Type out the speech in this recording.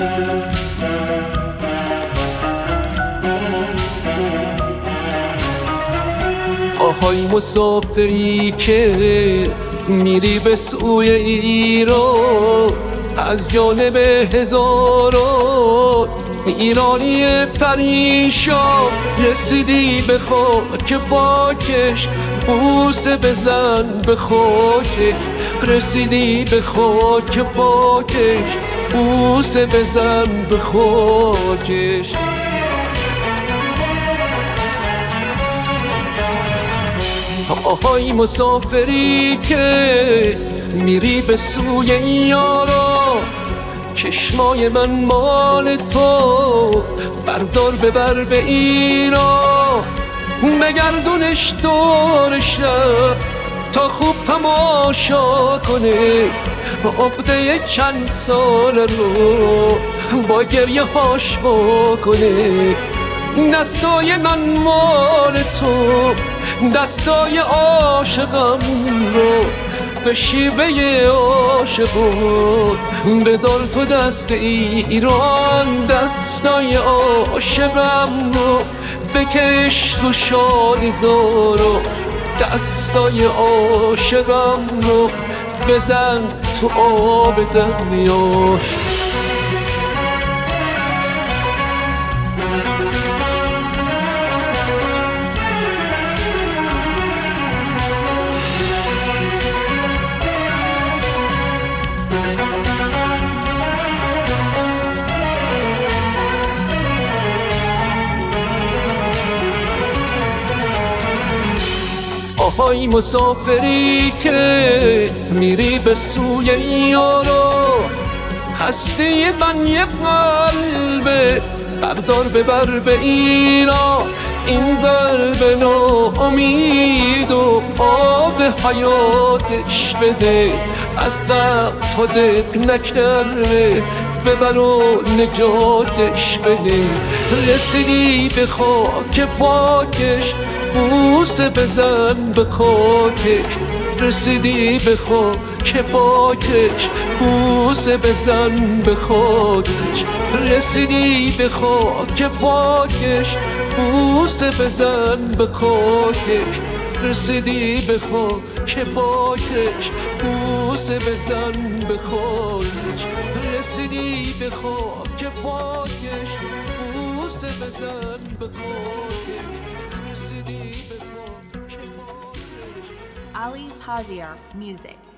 آهای مسافری که میری به سوی ایران، از جانب هزاران ایرانی پریشان رسیدی به خاک پاکش، بوسه بزن به خاکش. رسیدی به خاک پاکش، بوسه بزن به خاکش. آهای مسافری که میری به سوی یارا، چشمای من مال تو، بردار ببر به ایران. بگردونش دور شب تا خوب تماشا کنه، عقده چند سال رو با گریه هاش بکنه. دستای من مال تو، دستای عاشقم رو به شیوه عاشقون بذار تو دست ایران. دستای عاشقم رو بکش رو شادی زارو، دستای عاشقم رو بزن تو آب دریاش. آهای مسافری که میری به سوی یارا، هستی من یه قلبه، بردار ببر به ایران. این قلب ناامید و آب حیاتش بده، از دق تا دق نکرده ببر و نجاتش بده. رسیدی به خاک پاکش، بوسه بزن به خاکش. رسیدی به خاک پاکش، بوسه بزن به خاکش. رسیدی به خاک پاکش، بوسه بزن به خاکش. رسیدی به خاک پاکش، بوسه بزن به خاکش. رسیدی به خاک پاکش، بوسه بزن به خاکش. Ali Paziar Music.